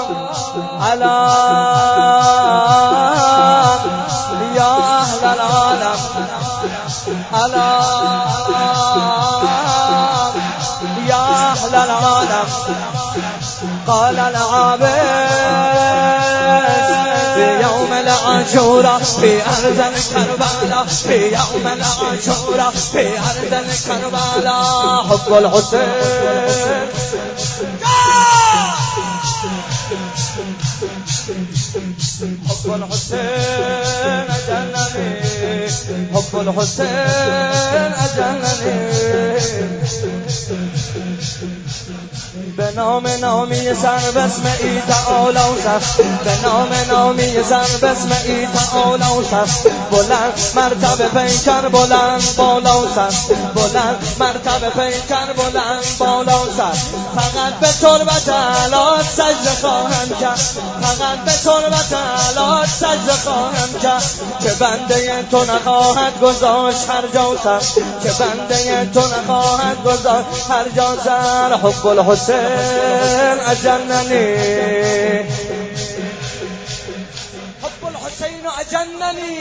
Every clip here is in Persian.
يا أهل العالم ألا يا أهل العالم قال العابد في يوم العاشوراء في أرض الكربلاء في يوم العاشوراء في أرض الكربلاء حب الحسين حب الحسين أجلني حب الحسين أجلني به نام نامی سر بسم ای تعالی و سر به نام نامی سر بسم ای تعالی و سر بلند مرتبه پیکر بلند بالا و سر بلند مرتبه پیکر بلند بالا و سر فقط به تربت علات سجده خواهم کرد فقط به تربت علات سجده خواهم کرد که بنده تو نخواهد گذاشت هر جا سر که بنده تو نخواهد گذاشت هر جا سر حب الحسین أجنني حب الحسين أجنني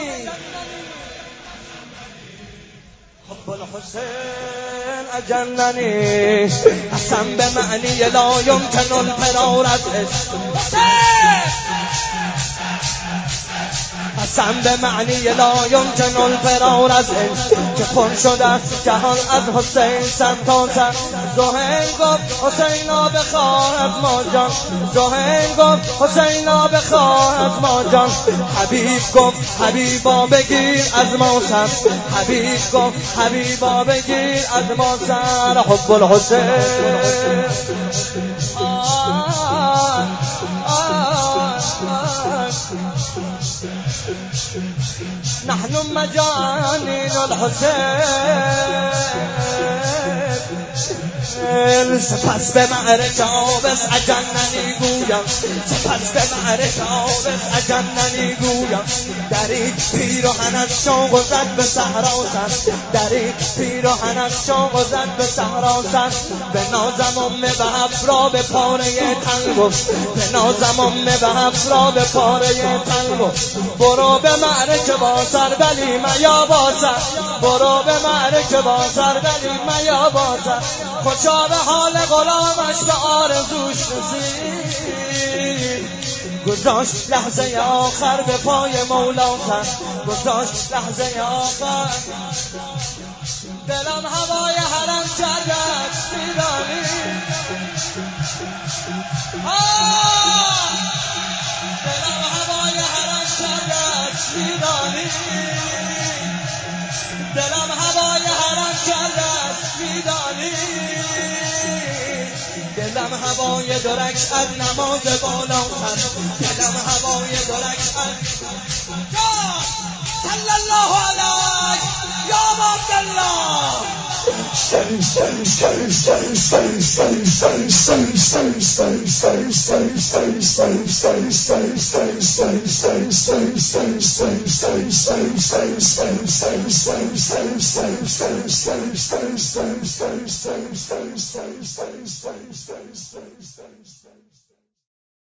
حب الحسين أجنني قسم بمعنی لا يمكن الفرار از قسم به معنی لا يمكن الفرار از که پر شده است جهان از حسین سر تا سر زهیر گفت حسینا بخواه از ما جان زهیر گفت حسینا بخواه از ما جان حبیب گفت حبیبا بگیر از ما سر حبیب گفت حبیبا بگیر از ما سر حب الحسین نحن مجانين الحسين سپس به معرکه آبس اجننی گویم سپس به معرکه آبس اجننی گویم درید پیراهن از شوق و زد به صحرا سر درید پیراهن از شوق و زد به صحرا سر به نازم امه به افرا به پاره تنگو به نازم امه به افرا به پاره تنگو برو به معرکه با سر بلی میا با سر برو به معرکه با سر بلی میا با سر خوشا به حال غلامش به آرزوش رسید گذاشت لحظه آخر به پای مولا سر گذاشت لحظه آخر دلم هوای حرم کرد میدانی دلم هوای حرم کرد میدانی دلم هوای حرم کرد میدانی دلم هوای درک از نماز بالا سر دلم هوای درک از صلی الله علیه یا عبدالله